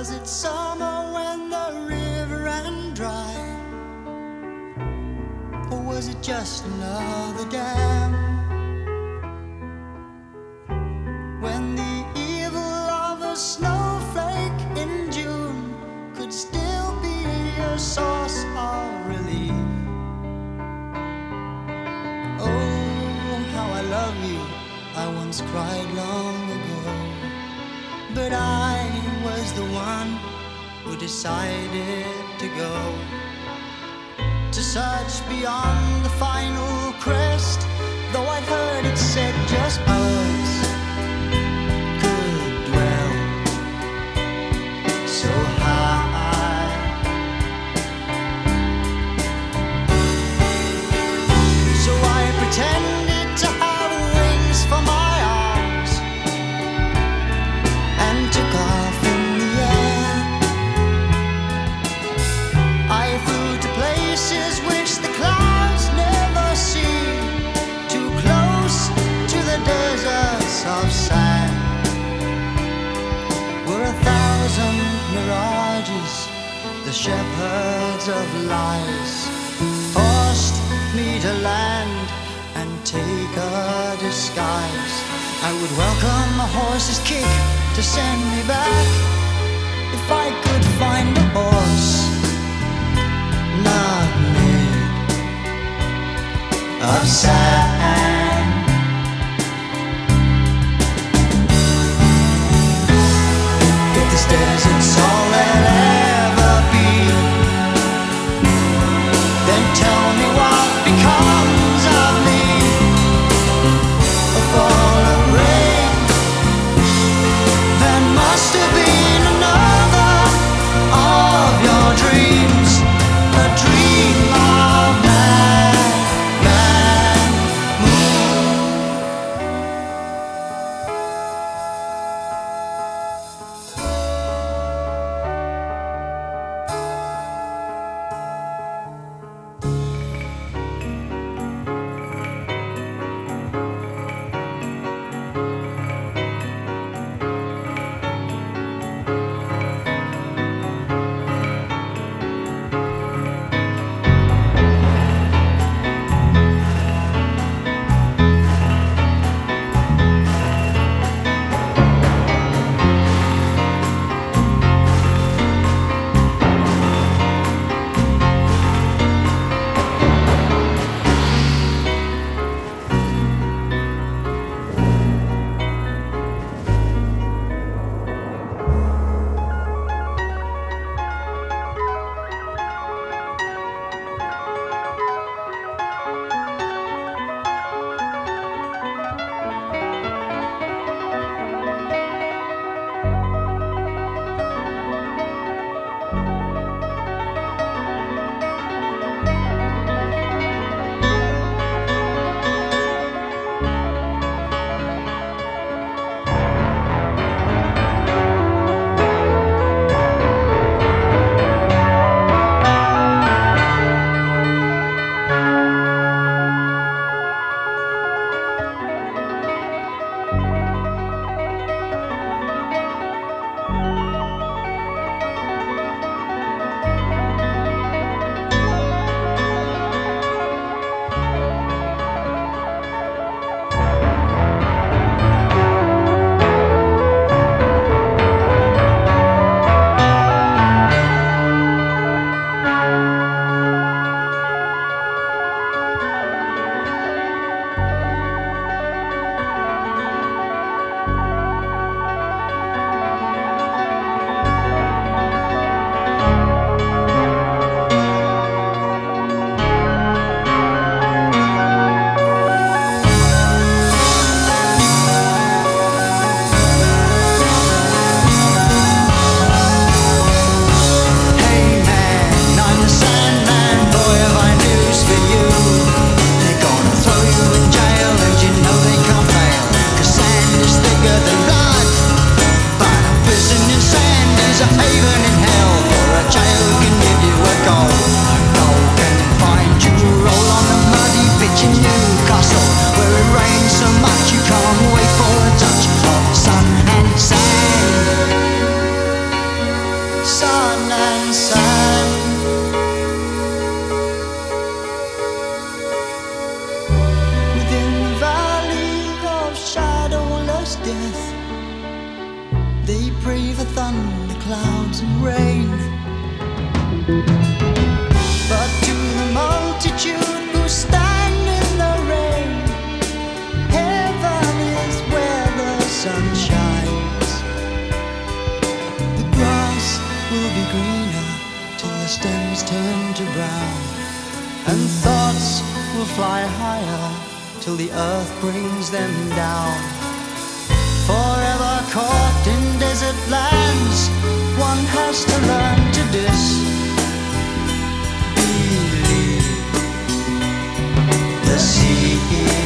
Was it summer when the river ran dry? Or was it just another dam? When the evil of a snowflake in June could still be a source of relief. Oh, how I love you, I once cried long ago. But I was the one who decided to go to search beyond the final crest. Though I'd heard it said just birds could dwell so high. So I pretended to have wings for my arms and took off in the air. I flew to places which the clouds never see, too close to the deserts of sand, where 1,000 mirages, the shepherds of lies, forced me to land and take a disguise. I would welcome a horse's kick to send me back, if I could find a horse not made of sand. If this desert's all there'll ever be, then tell me what becomes of me. A fall of rain, there must have been another of your dreams, a dream of man, moon. death. They pray for thunder, clouds and rain. But to the multitude who stand in the rain, heaven is where the sun shines. The grass will be greener till the stems turn to brown, and thoughts will fly higher till the earth brings them down. Forever caught in desert lands, one has to learn to disbelieve. The sea